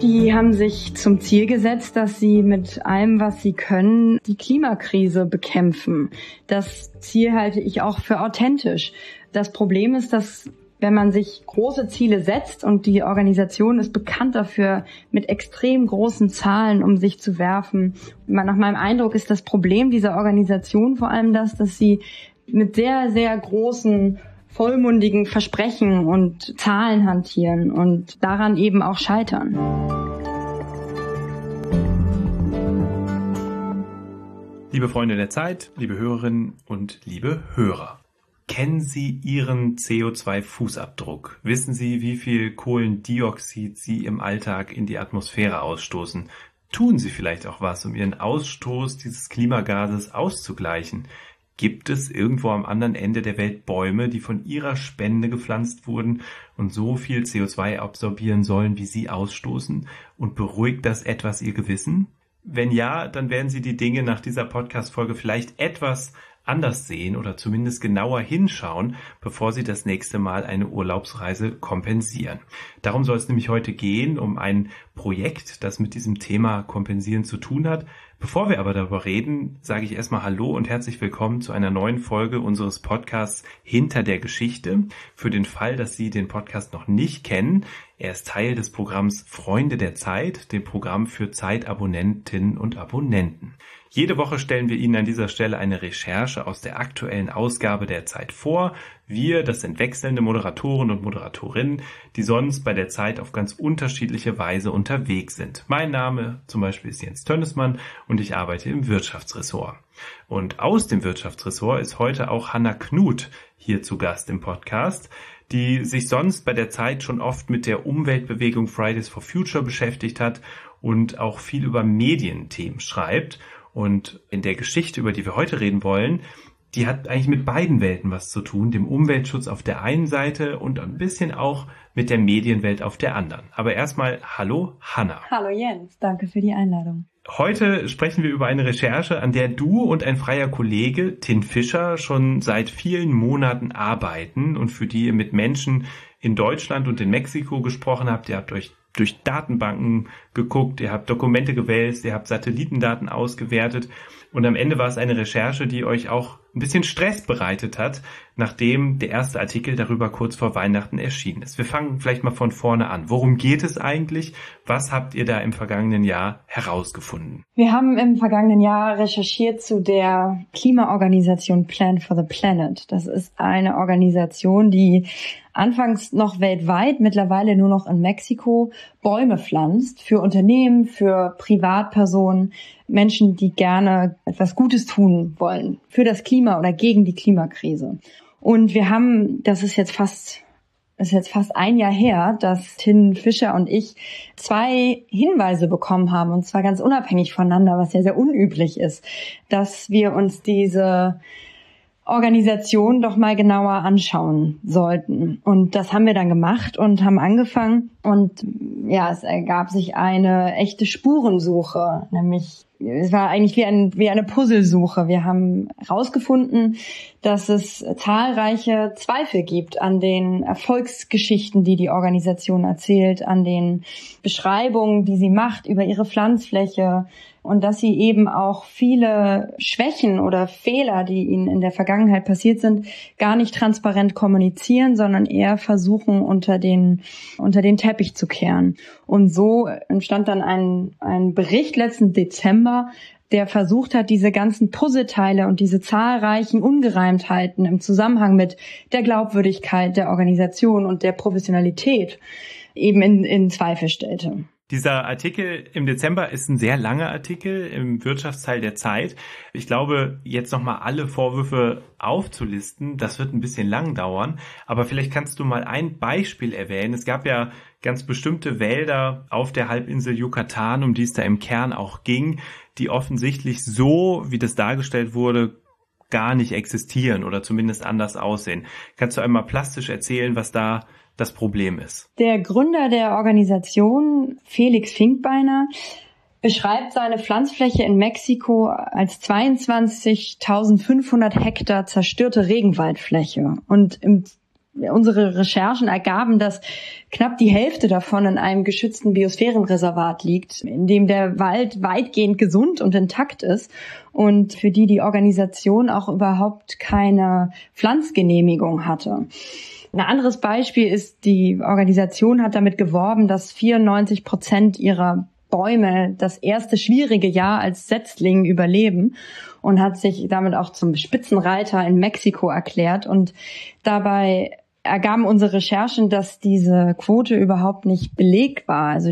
Die haben sich zum Ziel gesetzt, dass sie mit allem, was sie können, die Klimakrise bekämpfen. Das Ziel halte ich auch für authentisch. Das Problem ist, dass wenn man sich große Ziele setzt, und die Organisation ist bekannt dafür, mit extrem großen Zahlen um sich zu werfen. Nach meinem Eindruck ist das Problem dieser Organisation vor allem das, dass sie mit sehr, sehr großen vollmundigen Versprechen und Zahlen hantieren und daran eben auch scheitern. Liebe Freunde der Zeit, liebe Hörerinnen und liebe Hörer. Kennen Sie Ihren CO2-Fußabdruck? Wissen Sie, wie viel Kohlendioxid Sie im Alltag in die Atmosphäre ausstoßen? Tun Sie vielleicht auch was, um Ihren Ausstoß dieses Klimagases auszugleichen? Gibt es irgendwo am anderen Ende der Welt Bäume, die von Ihrer Spende gepflanzt wurden und so viel CO2 absorbieren sollen, wie Sie ausstoßen? Und beruhigt das etwas Ihr Gewissen? Wenn ja, dann werden Sie die Dinge nach dieser Podcast-Folge vielleicht etwas anders sehen oder zumindest genauer hinschauen, bevor Sie das nächste Mal eine Urlaubsreise kompensieren. Darum soll es nämlich heute gehen, um ein Projekt, das mit diesem Thema Kompensieren zu tun hat. Bevor wir aber darüber reden, sage ich erstmal Hallo und herzlich willkommen zu einer neuen Folge unseres Podcasts Hinter der Geschichte. Für den Fall, dass Sie den Podcast noch nicht kennen, er ist Teil des Programms Freunde der Zeit, dem Programm für Zeitabonnentinnen und Abonnenten. Jede Woche stellen wir Ihnen an dieser Stelle eine Recherche aus der aktuellen Ausgabe der Zeit vor. Wir, das sind wechselnde Moderatoren und Moderatorinnen, die sonst bei der Zeit auf ganz unterschiedliche Weise unterwegs sind. Mein Name zum Beispiel ist Jens Tönnesmann und ich arbeite im Wirtschaftsressort. Und aus dem Wirtschaftsressort ist heute auch Hanna Knuth hier zu Gast im Podcast, die sich sonst bei der Zeit schon oft mit der Umweltbewegung Fridays for Future beschäftigt hat und auch viel über Medienthemen schreibt. Und in der Geschichte, über die wir heute reden wollen, die hat eigentlich mit beiden Welten was zu tun, dem Umweltschutz auf der einen Seite und ein bisschen auch mit der Medienwelt auf der anderen. Aber erstmal, hallo Hanna. Hallo Jens, danke für die Einladung. Heute sprechen wir über eine Recherche, an der du und ein freier Kollege, Tin Fischer, schon seit vielen Monaten arbeiten und für die ihr mit Menschen in Deutschland und in Mexiko gesprochen habt. Ihr habt euch durch Datenbanken geguckt, ihr habt Dokumente gewälzt, ihr habt Satellitendaten ausgewertet und am Ende war es eine Recherche, die euch auch ein bisschen Stress bereitet hat, nachdem der erste Artikel darüber kurz vor Weihnachten erschienen ist. Wir fangen vielleicht mal von vorne an. Worum geht es eigentlich? Was habt ihr da im vergangenen Jahr herausgefunden? Wir haben im vergangenen Jahr recherchiert zu der Klimaorganisation Plan for the Planet. Das ist eine Organisation, die anfangs noch weltweit, mittlerweile nur noch in Mexiko, Bäume pflanzt für Unternehmen, für Privatpersonen, Menschen, die gerne etwas Gutes tun wollen für das Klima oder gegen die Klimakrise. Und wir haben, das ist jetzt fast ein Jahr her, dass Tin Fischer und ich 2 Hinweise bekommen haben, und zwar ganz unabhängig voneinander, was ja sehr unüblich ist, dass wir uns diese Organisation doch mal genauer anschauen sollten. Und das haben wir dann gemacht und haben angefangen. Und ja, es ergab sich eine echte Spurensuche, nämlich es war eigentlich wie eine Puzzlesuche. Wir haben herausgefunden, dass es zahlreiche Zweifel gibt an den Erfolgsgeschichten, die die Organisation erzählt, an den Beschreibungen, die sie macht über ihre Pflanzfläche, und dass sie eben auch viele Schwächen oder Fehler, die ihnen in der Vergangenheit passiert sind, gar nicht transparent kommunizieren, sondern eher versuchen, unter den Teppich zu kehren. Und so entstand dann ein Bericht letzten Dezember, der versucht hat, diese ganzen Puzzleteile und diese zahlreichen Ungereimtheiten im Zusammenhang mit der Glaubwürdigkeit der Organisation und der Professionalität eben in Zweifel stellte. Dieser Artikel im Dezember ist ein sehr langer Artikel im Wirtschaftsteil der Zeit. Ich glaube, jetzt nochmal alle Vorwürfe aufzulisten, das wird ein bisschen lang dauern. Aber vielleicht kannst du mal ein Beispiel erwähnen. Es gab ja ganz bestimmte Wälder auf der Halbinsel Yucatan, um die es da im Kern auch ging, die offensichtlich so, wie das dargestellt wurde, gar nicht existieren oder zumindest anders aussehen. Kannst du einmal plastisch erzählen, was da das Problem ist? Der Gründer der Organisation, Felix Finkbeiner, beschreibt seine Pflanzfläche in Mexiko als 22.500 Hektar zerstörte Regenwaldfläche. Und Unsere Recherchen ergaben, dass knapp die Hälfte davon in einem geschützten Biosphärenreservat liegt, in dem der Wald weitgehend gesund und intakt ist und für die Organisation auch überhaupt keine Pflanzgenehmigung hatte. Ein anderes Beispiel ist, die Organisation hat damit geworben, dass 94% ihrer Bäume das erste schwierige Jahr als Setzling überleben und hat sich damit auch zum Spitzenreiter in Mexiko erklärt. Und dabei ergaben unsere Recherchen, dass diese Quote überhaupt nicht belegt war. Also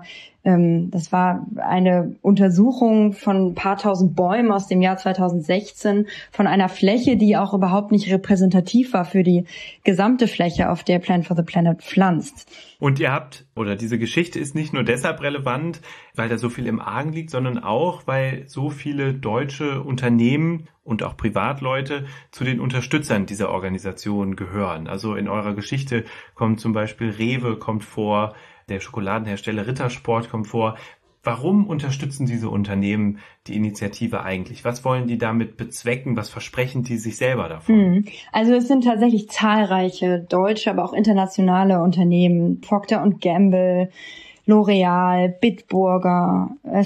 das war eine Untersuchung von ein paar tausend Bäumen aus dem Jahr 2016 von einer Fläche, die auch überhaupt nicht repräsentativ war für die gesamte Fläche, auf der Plant for the Planet pflanzt. Und diese Geschichte ist nicht nur deshalb relevant, weil da so viel im Argen liegt, sondern auch, weil so viele deutsche Unternehmen und auch Privatleute zu den Unterstützern dieser Organisation gehören. Also in eurer Geschichte kommt zum Beispiel Rewe kommt vor, der Schokoladenhersteller Rittersport kommt vor. Warum unterstützen diese Unternehmen die Initiative eigentlich? Was wollen die damit bezwecken? Was versprechen die sich selber davon? Also es sind tatsächlich zahlreiche deutsche, aber auch internationale Unternehmen. Procter & Gamble, L'Oreal, Bitburger,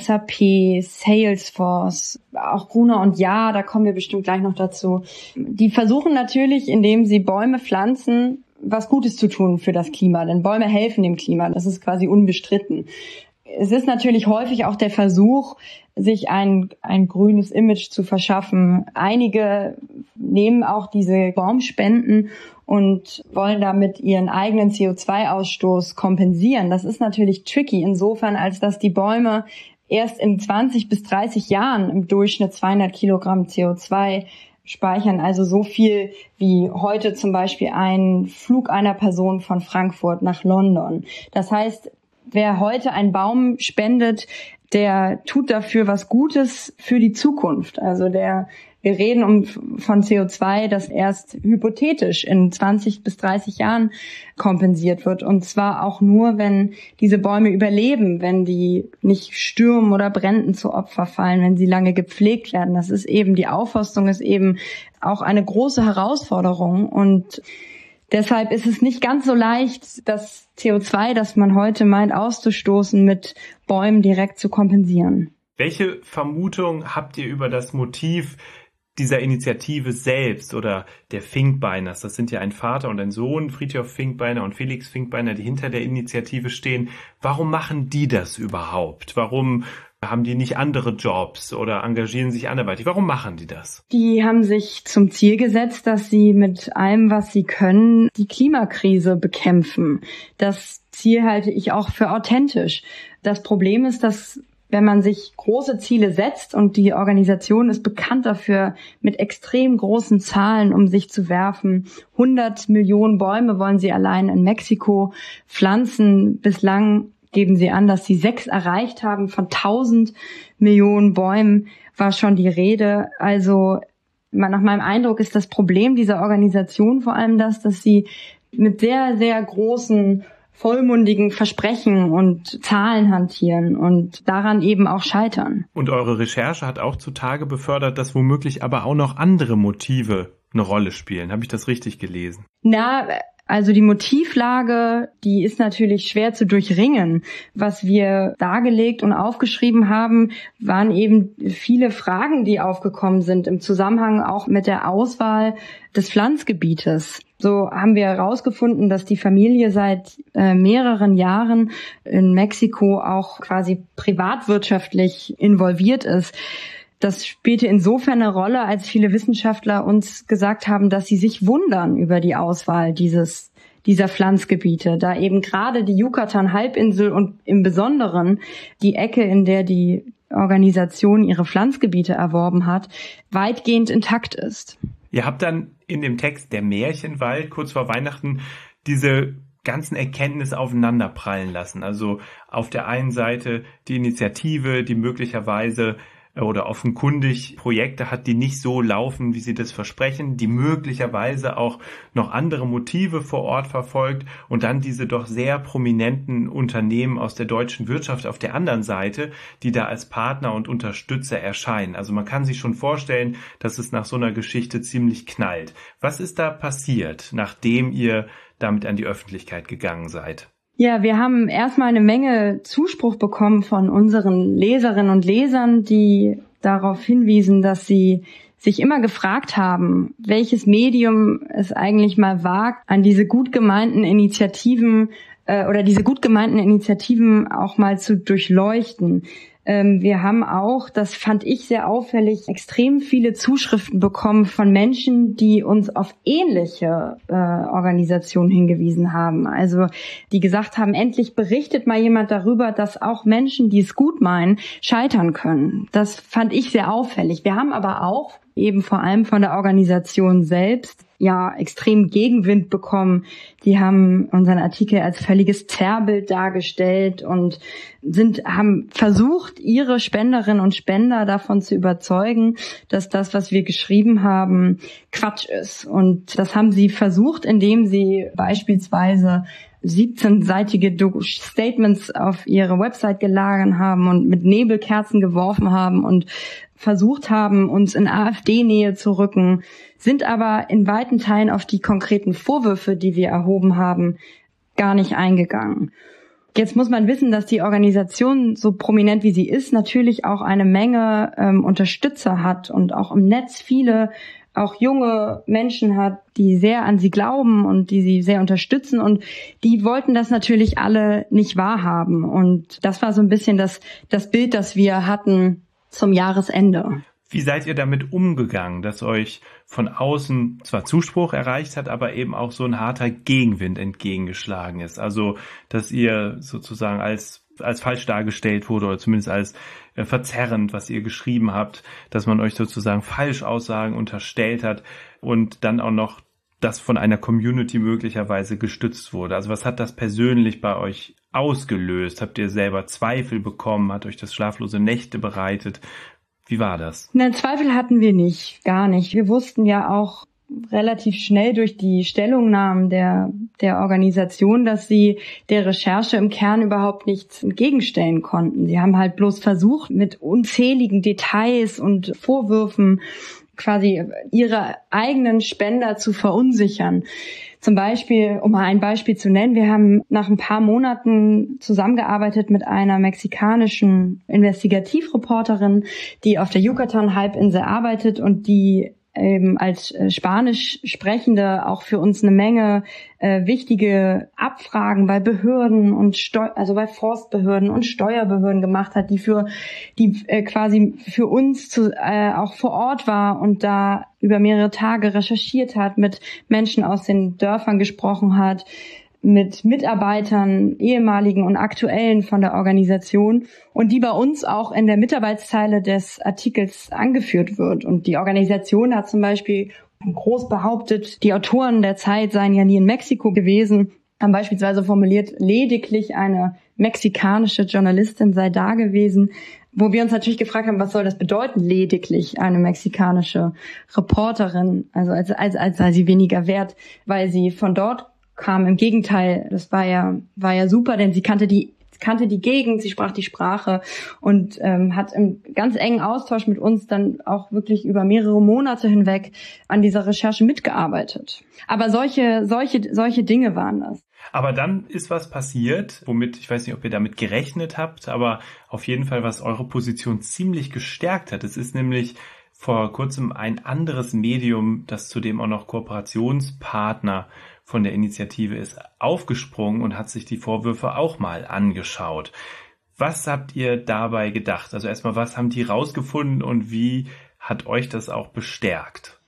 SAP, Salesforce, auch Gruner und Jahr, da kommen wir bestimmt gleich noch dazu. Die versuchen natürlich, indem sie Bäume pflanzen, was Gutes zu tun für das Klima, denn Bäume helfen dem Klima, das ist quasi unbestritten. Es ist natürlich häufig auch der Versuch, sich ein grünes Image zu verschaffen. Einige nehmen auch diese Baumspenden und wollen damit ihren eigenen CO2-Ausstoß kompensieren. Das ist natürlich tricky insofern, als dass die Bäume erst in 20 bis 30 Jahren im Durchschnitt 200 Kilogramm CO2 speichern, also so viel wie heute zum Beispiel ein Flug einer Person von Frankfurt nach London. Das heißt, wer heute einen Baum spendet, der tut dafür was Gutes für die Zukunft. Also wir reden von CO2, das erst hypothetisch in 20 bis 30 Jahren kompensiert wird. Und zwar auch nur, wenn diese Bäume überleben, wenn die nicht Stürmen oder Bränden zu Opfer fallen, wenn sie lange gepflegt werden. Die Aufforstung ist eben auch eine große Herausforderung. Und deshalb ist es nicht ganz so leicht, das CO2, das man heute meint auszustoßen, mit Bäumen direkt zu kompensieren. Welche Vermutung habt ihr über das Motiv dieser Initiative selbst oder der Finkbeiners? Das sind ja ein Vater und ein Sohn, Frithjof Finkbeiner und Felix Finkbeiner, die hinter der Initiative stehen. Warum machen die das überhaupt? Warum haben die nicht andere Jobs oder engagieren sich anderweitig? Warum machen die das? Die haben sich zum Ziel gesetzt, dass sie mit allem, was sie können, die Klimakrise bekämpfen. Das Ziel halte ich auch für authentisch. Das Problem ist, dass wenn man sich große Ziele setzt, und die Organisation ist bekannt dafür, mit extrem großen Zahlen um sich zu werfen. 100 Millionen Bäume wollen sie allein in Mexiko pflanzen. Bislang geben sie an, dass sie 6 erreicht haben. Von 1000 Millionen Bäumen war schon die Rede. Also nach meinem Eindruck ist das Problem dieser Organisation vor allem das, dass sie mit sehr, sehr großen vollmundigen Versprechen und Zahlen hantieren und daran eben auch scheitern. Und eure Recherche hat auch zutage befördert, dass womöglich aber auch noch andere Motive eine Rolle spielen. Habe ich das richtig gelesen? Also die Motivlage, die ist natürlich schwer zu durchringen. Was wir dargelegt und aufgeschrieben haben, waren eben viele Fragen, die aufgekommen sind im Zusammenhang auch mit der Auswahl des Pflanzgebietes. So haben wir herausgefunden, dass die Familie seit mehreren Jahren in Mexiko auch quasi privatwirtschaftlich involviert ist. Das spielte insofern eine Rolle, als viele Wissenschaftler uns gesagt haben, dass sie sich wundern über die Auswahl dieser Pflanzgebiete, da eben gerade die Yucatan-Halbinsel und im Besonderen die Ecke, in der die Organisation ihre Pflanzgebiete erworben hat, weitgehend intakt ist. Ihr habt dann in dem Text Der Märchenwald kurz vor Weihnachten diese ganzen Erkenntnisse aufeinanderprallen lassen. Also auf der einen Seite die Initiative, die möglicherweise oder offenkundig Projekte hat, die nicht so laufen, wie sie das versprechen, die möglicherweise auch noch andere Motive vor Ort verfolgt und dann diese doch sehr prominenten Unternehmen aus der deutschen Wirtschaft auf der anderen Seite, die da als Partner und Unterstützer erscheinen. Also man kann sich schon vorstellen, dass es nach so einer Geschichte ziemlich knallt. Was ist da passiert, nachdem ihr damit an die Öffentlichkeit gegangen seid? Ja, wir haben erstmal eine Menge Zuspruch bekommen von unseren Leserinnen und Lesern, die darauf hinwiesen, dass sie sich immer gefragt haben, welches Medium es eigentlich mal wagt, an diese gut gemeinten Initiativen auch mal zu durchleuchten. Wir haben auch, das fand ich sehr auffällig, extrem viele Zuschriften bekommen von Menschen, die uns auf ähnliche Organisationen hingewiesen haben. Also die gesagt haben, endlich berichtet mal jemand darüber, dass auch Menschen, die es gut meinen, scheitern können. Das fand ich sehr auffällig. Wir haben aber auch eben vor allem von der Organisation selbst extrem Gegenwind bekommen. Die haben unseren Artikel als völliges Zerrbild dargestellt und haben versucht, ihre Spenderinnen und Spender davon zu überzeugen, dass das, was wir geschrieben haben, Quatsch ist. Und das haben sie versucht, indem sie beispielsweise 17-seitige Statements auf ihre Website geladen haben und mit Nebelkerzen geworfen haben und versucht haben, uns in AfD-Nähe zu rücken, sind aber in weiten Teilen auf die konkreten Vorwürfe, die wir erhoben haben, gar nicht eingegangen. Jetzt muss man wissen, dass die Organisation, so prominent wie sie ist, natürlich auch eine Menge Unterstützer hat und auch im Netz viele auch junge Menschen hat, die sehr an sie glauben und die sie sehr unterstützen, und die wollten das natürlich alle nicht wahrhaben. Und das war so ein bisschen das Bild, das wir hatten zum Jahresende. Wie seid ihr damit umgegangen, dass euch von außen zwar Zuspruch erreicht hat, aber eben auch so ein harter Gegenwind entgegengeschlagen ist? Also, dass ihr sozusagen als falsch dargestellt wurde oder zumindest als verzerrend, was ihr geschrieben habt, dass man euch sozusagen Falschaussagen unterstellt hat und dann auch noch das von einer Community möglicherweise gestützt wurde. Also was hat das persönlich bei euch ausgelöst? Habt ihr selber Zweifel bekommen? Hat euch das schlaflose Nächte bereitet? Wie war das? Nein, Zweifel hatten wir nicht, gar nicht. Wir wussten ja auch relativ schnell durch die Stellungnahmen der Organisation, dass sie der Recherche im Kern überhaupt nichts entgegenstellen konnten. Sie haben halt bloß versucht, mit unzähligen Details und Vorwürfen quasi ihre eigenen Spender zu verunsichern. Zum Beispiel, um mal ein Beispiel zu nennen, wir haben nach ein paar Monaten zusammengearbeitet mit einer mexikanischen Investigativreporterin, die auf der Yucatan-Halbinsel arbeitet und die eben als Spanisch Sprechende auch für uns eine Menge wichtige Abfragen bei Behörden und also bei Forstbehörden und Steuerbehörden gemacht hat, die quasi für uns auch vor Ort war und da über mehrere Tage recherchiert hat, mit Menschen aus den Dörfern gesprochen hat, mit Mitarbeitern, ehemaligen und aktuellen von der Organisation, und die bei uns auch in der Mitarbeitszeile des Artikels angeführt wird. Und die Organisation hat zum Beispiel groß behauptet, die Autoren der Zeit seien ja nie in Mexiko gewesen, haben beispielsweise formuliert, lediglich eine mexikanische Journalistin sei da gewesen, wo wir uns natürlich gefragt haben, was soll das bedeuten, lediglich eine mexikanische Reporterin, also als sei sie weniger wert, weil sie von dort kam. Im Gegenteil, das war ja super, denn sie kannte die Gegend, sie sprach die Sprache und hat im ganz engen Austausch mit uns dann auch wirklich über mehrere Monate hinweg an dieser Recherche mitgearbeitet. Aber solche Dinge waren das. Aber dann ist was passiert, womit, ich weiß nicht, ob ihr damit gerechnet habt, aber auf jeden Fall, was eure Position ziemlich gestärkt hat. Es ist nämlich vor kurzem ein anderes Medium, das zudem auch noch Kooperationspartner von der Initiative ist, aufgesprungen und hat sich die Vorwürfe auch mal angeschaut. Was habt ihr dabei gedacht? Also erstmal, was haben die rausgefunden und wie hat euch das auch bestärkt?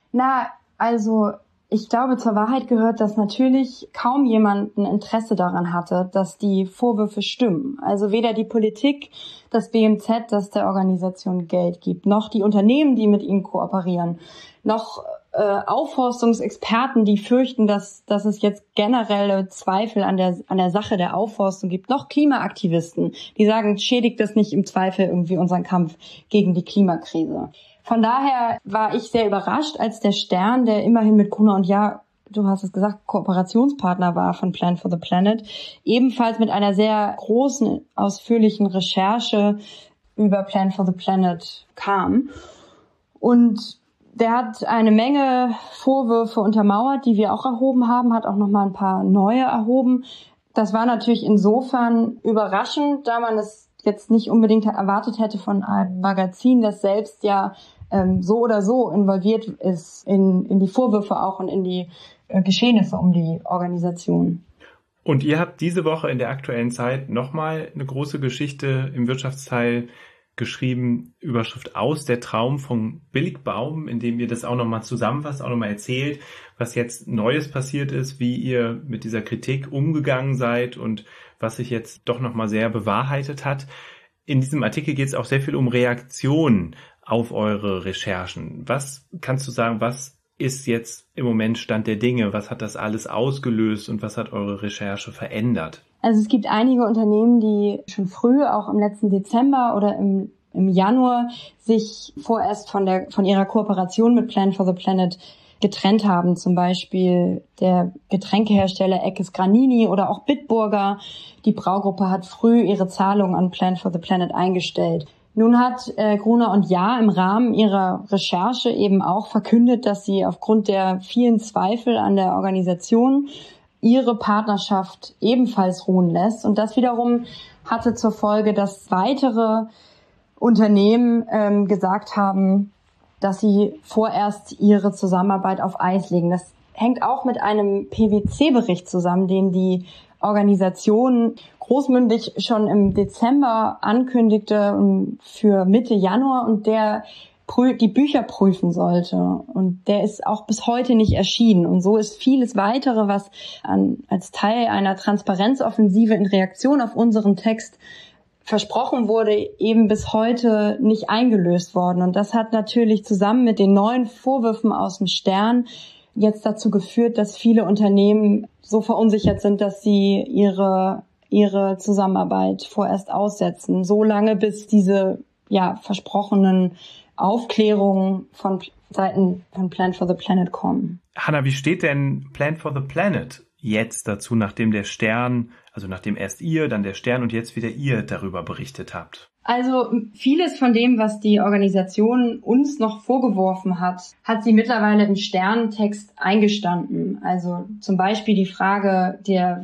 Also ich glaube, zur Wahrheit gehört, dass natürlich kaum jemand ein Interesse daran hatte, dass die Vorwürfe stimmen. Also weder die Politik, das BMZ, das der Organisation Geld gibt, noch die Unternehmen, die mit ihnen kooperieren, noch Aufforstungsexperten, die fürchten, dass es jetzt generelle Zweifel an der Sache der Aufforstung gibt, noch Klimaaktivisten, die sagen, schädigt das nicht im Zweifel irgendwie unseren Kampf gegen die Klimakrise. Von daher war ich sehr überrascht, als der Stern, der immerhin mit Gruner und Jahr, du hast es gesagt, Kooperationspartner war von Plan for the Planet, ebenfalls mit einer sehr großen, ausführlichen Recherche über Plan for the Planet kam. Und der hat eine Menge Vorwürfe untermauert, die wir auch erhoben haben, hat auch nochmal ein paar neue erhoben. Das war natürlich insofern überraschend, da man es jetzt nicht unbedingt erwartet hätte von einem Magazin, das selbst ja so oder so involviert ist in die Vorwürfe auch und in die Geschehnisse um die Organisation. Und ihr habt diese Woche in der Aktuellen Zeit nochmal eine große Geschichte im Wirtschaftsteil geschrieben, Überschrift Aus der Traum von Billigbaum, in dem ihr das auch nochmal zusammenfasst, auch nochmal erzählt, was jetzt Neues passiert ist, wie ihr mit dieser Kritik umgegangen seid und was sich jetzt doch nochmal sehr bewahrheitet hat. In diesem Artikel geht es auch sehr viel um Reaktionen auf eure Recherchen. Was kannst du sagen, was ist jetzt im Moment Stand der Dinge? Was hat das alles ausgelöst und was hat eure Recherche verändert? Also es gibt einige Unternehmen, die schon früh, auch im letzten Dezember oder im Januar, sich vorerst von ihrer Kooperation mit Plan for the Planet getrennt haben. Zum Beispiel der Getränkehersteller Eckes Granini oder auch Bitburger. Die Braugruppe hat früh ihre Zahlungen an Plan for the Planet eingestellt. Nun hat Gruner und Jahr im Rahmen ihrer Recherche eben auch verkündet, dass sie aufgrund der vielen Zweifel an der Organisation ihre Partnerschaft ebenfalls ruhen lässt. Und das wiederum hatte zur Folge, dass weitere Unternehmen gesagt haben, dass sie vorerst ihre Zusammenarbeit auf Eis legen. Das hängt auch mit einem PwC-Bericht zusammen, den die Organisation großmündig schon im Dezember ankündigte für Mitte Januar und der die Bücher prüfen sollte. Und der ist auch bis heute nicht erschienen. Und so ist vieles weitere, was als Teil einer Transparenzoffensive in Reaktion auf unseren Text versprochen wurde, eben bis heute nicht eingelöst worden. Und das hat natürlich zusammen mit den neuen Vorwürfen aus dem Stern jetzt dazu geführt, dass viele Unternehmen so verunsichert sind, dass sie ihre Zusammenarbeit vorerst aussetzen. So lange, bis diese versprochenen Aufklärungen von Seiten von Plan for the Planet kommen. Hanna, wie steht denn Plan for the Planet jetzt dazu, nachdem der Stern, also nachdem erst ihr, dann der Stern und jetzt wieder ihr darüber berichtet habt? Also vieles von dem, was die Organisation uns noch vorgeworfen hat, hat sie mittlerweile im Sterntext eingestanden. Also zum Beispiel die Frage der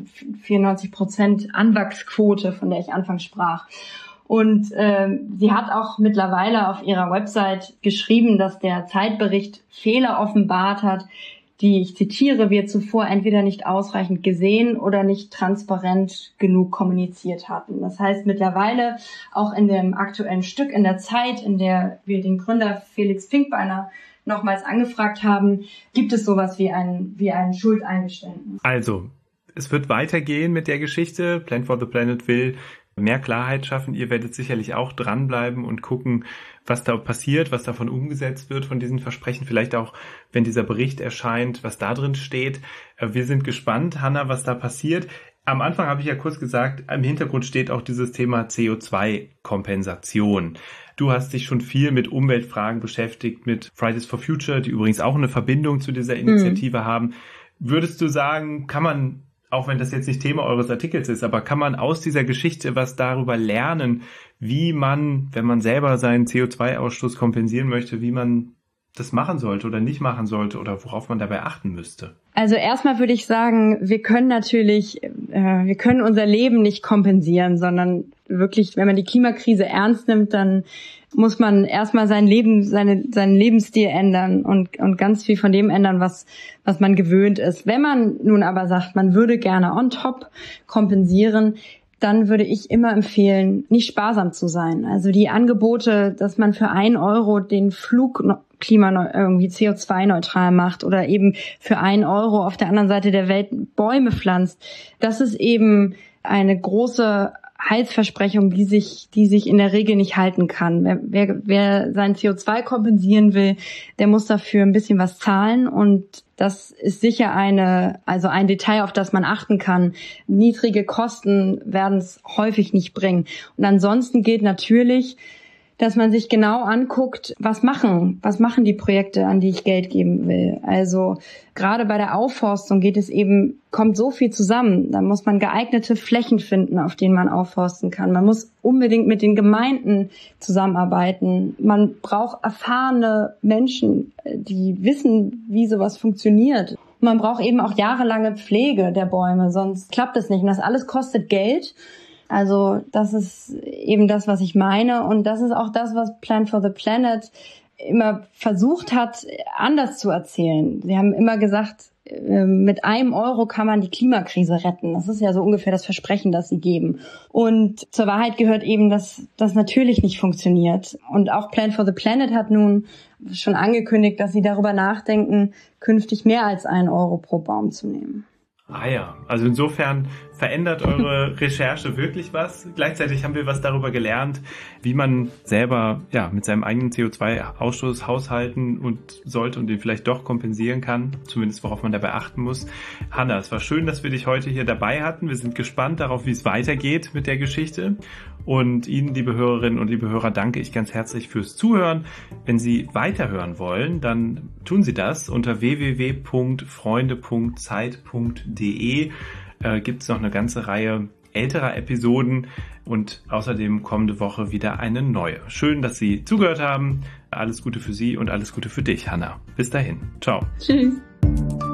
94% Anwachsquote, von der ich anfangs sprach. Und sie hat auch mittlerweile auf ihrer Website geschrieben, dass der Zeitbericht Fehler offenbart hat, die, ich zitiere, wir zuvor entweder nicht ausreichend gesehen oder nicht transparent genug kommuniziert hatten. Das heißt, mittlerweile auch in dem aktuellen Stück in der Zeit, in der wir den Gründer Felix Finkbeiner nochmals angefragt haben, gibt es sowas wie ein Schuldeingeständnis. Also, es wird weitergehen mit der Geschichte. Plan for the Planet will mehr Klarheit schaffen. Ihr werdet sicherlich auch dranbleiben und gucken, was da passiert, was davon umgesetzt wird von diesen Versprechen. Vielleicht auch, wenn dieser Bericht erscheint, was da drin steht. Wir sind gespannt, Hanna, was da passiert. Am Anfang habe ich ja kurz gesagt, im Hintergrund steht auch dieses Thema CO2-Kompensation. Du hast dich schon viel mit Umweltfragen beschäftigt, mit Fridays for Future, die übrigens auch eine Verbindung zu dieser Initiative haben. Würdest du sagen, kann man, auch wenn das jetzt nicht Thema eures Artikels ist, aber kann man aus dieser Geschichte was darüber lernen, wie man, wenn man selber seinen CO2-Ausstoß kompensieren möchte, wie man das machen sollte oder nicht machen sollte oder worauf man dabei achten müsste? Also erstmal würde ich sagen, wir können unser Leben nicht kompensieren, sondern wirklich, wenn man die Klimakrise ernst nimmt, dann muss man erstmal seinen Lebensstil ändern und ganz viel von dem ändern, was man gewöhnt ist. Wenn man nun aber sagt, man würde gerne on top kompensieren, dann würde ich immer empfehlen, nicht sparsam zu sein. Also die Angebote, dass man für 1 Euro den Flug irgendwie CO2-neutral macht oder eben für 1 Euro auf der anderen Seite der Welt Bäume pflanzt, das ist eben eine große Heilsversprechung, die sich in der Regel nicht halten kann. Wer sein CO2 kompensieren will, der muss dafür ein bisschen was zahlen, und das ist sicher ein Detail, auf das man achten kann. Niedrige Kosten werden es häufig nicht bringen. Und ansonsten gilt natürlich, dass man sich genau anguckt, was machen die Projekte, an die ich Geld geben will. Also gerade bei der Aufforstung kommt so viel zusammen. Da muss man geeignete Flächen finden, auf denen man aufforsten kann. Man muss unbedingt mit den Gemeinden zusammenarbeiten. Man braucht erfahrene Menschen, die wissen, wie sowas funktioniert. Man braucht eben auch jahrelange Pflege der Bäume, sonst klappt es nicht. Und das alles kostet Geld. Also das ist eben das, was ich meine. Und das ist auch das, was Plan for the Planet immer versucht hat, anders zu erzählen. Sie haben immer gesagt, mit 1 Euro kann man die Klimakrise retten. Das ist ja so ungefähr das Versprechen, das sie geben. Und zur Wahrheit gehört eben, dass das natürlich nicht funktioniert. Und auch Plan for the Planet hat nun schon angekündigt, dass sie darüber nachdenken, künftig mehr als 1 Euro pro Baum zu nehmen. Ah ja, also insofern verändert eure Recherche wirklich was. Gleichzeitig haben wir was darüber gelernt, wie man selber mit seinem eigenen CO2-Ausstoß haushalten und sollte und den vielleicht doch kompensieren kann, zumindest worauf man dabei achten muss. Hanna, es war schön, dass wir dich heute hier dabei hatten. Wir sind gespannt darauf, wie es weitergeht mit der Geschichte. Und Ihnen, liebe Hörerinnen und liebe Hörer, danke ich ganz herzlich fürs Zuhören. Wenn Sie weiterhören wollen, dann tun Sie das unter www.freunde.zeit.de. Gibt es noch eine ganze Reihe älterer Episoden und außerdem kommende Woche wieder eine neue. Schön, dass Sie zugehört haben. Alles Gute für Sie und alles Gute für dich, Hanna. Bis dahin. Ciao. Tschüss.